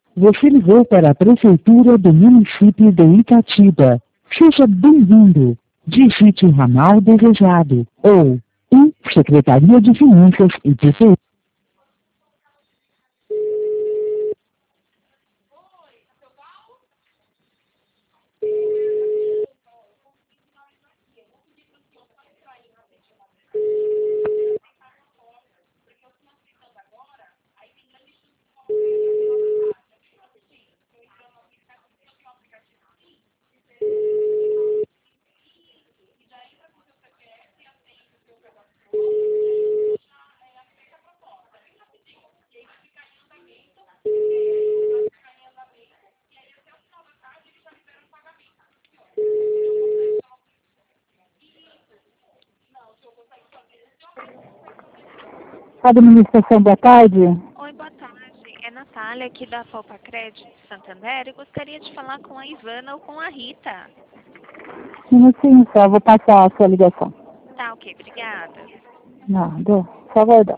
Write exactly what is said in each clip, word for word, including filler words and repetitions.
Você ligou para a Prefeitura do município de Itatiba. Seja bem-vindo. Digite o ramal desejado. Ou um Secretaria de Finanças e Defesa. Administração, boa tarde. Oi, boa tarde. É Natália aqui da Poupa Crédito de Santander. Eu gostaria de falar com a Ivana ou com a Rita. Minutinho só, vou passar a sua ligação. Tá, ok, obrigada. Nada, só aguardar.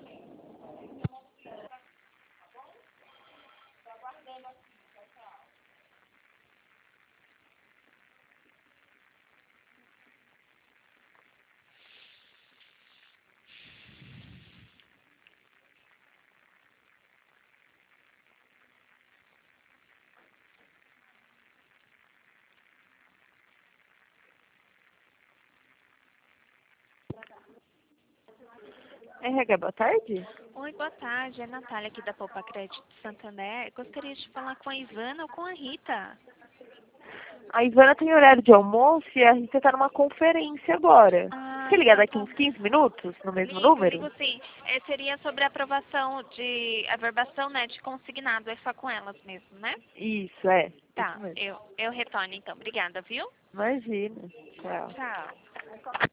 R H, boa tarde. Oi, boa tarde. É Natália aqui da Poupa Crédito de Santander. Eu gostaria de falar com a Ivana ou com a Rita. A Ivana tem horário de almoço e a Rita tá numa conferência agora. Ah, Quer ligar então daqui tá. uns quinze minutos, no mesmo Ligo, número? ligo sim. É, seria sobre a aprovação de averbação, né, de consignado. É só com elas mesmo, né? Isso, é. Tá, Isso mesmo. eu, eu retorno então. Obrigada, viu? Imagina. Tchau. Tchau.